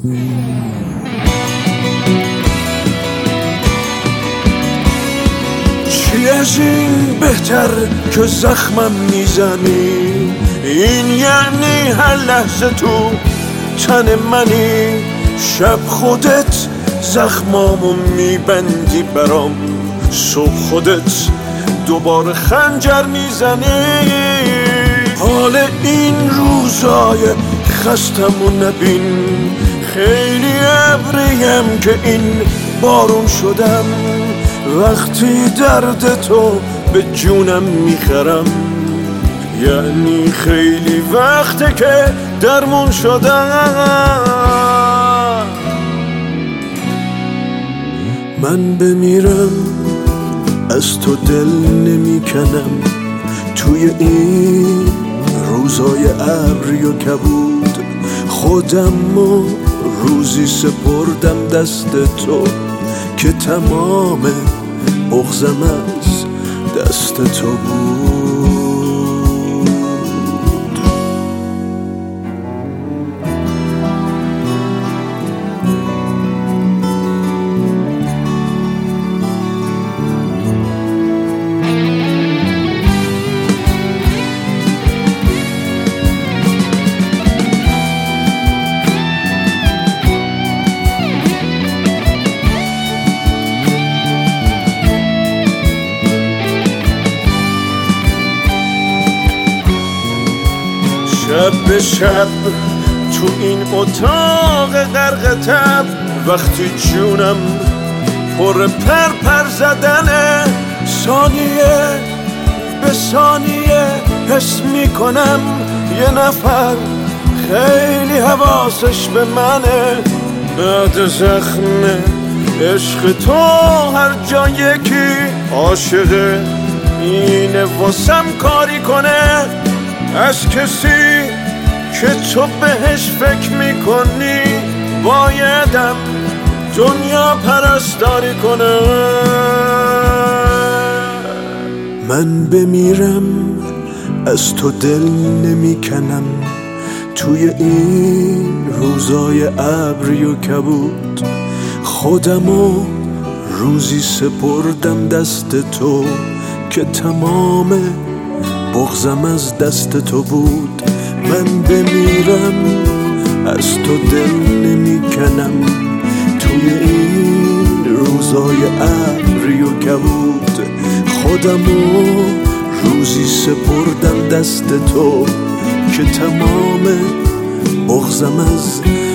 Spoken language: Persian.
چی از این بهتر که زخمم میزنی؟ این یعنی هر لحظه تو تن منی، شب خودت زخمامو میبندی برام، صبح خودت دوباره خنجر میزنی. حال این روزای خستمو نبین، خیلی ابریم که این بارون شدم، وقتی درد تو به جونم میخرم، یعنی خیلی وقته که درمون شدم. من بمیرم از تو دل نمیکنم، توی این روزای ابری و کبود، خودمو روزی سپردم دست تو که تمام بغضم از دست تو بود. شب به شب تو این اتاق غرق تب، وقتی جونم پر پر زدنه، ثانیه به ثانیه حس میکنم یه نفر خیلی حواسش به منه. بعد زخم عشق تو هر جا یکی عاشقه، اینه واسم کاری کنه از کسی که تو بهش فکر میکنی، بایدم دنیا پرستاری کنه. من بمیرم از تو دل نمیکنم، توی این روزای ابری و کبود، خودمو روزی سپردم دست تو که تمام بغضم از دست تو بود. من بمیرم از تو دل نمیکنم، توی این روزای ابری و کبود، خودمو روزی سپردم دست تو که تمام بغضم از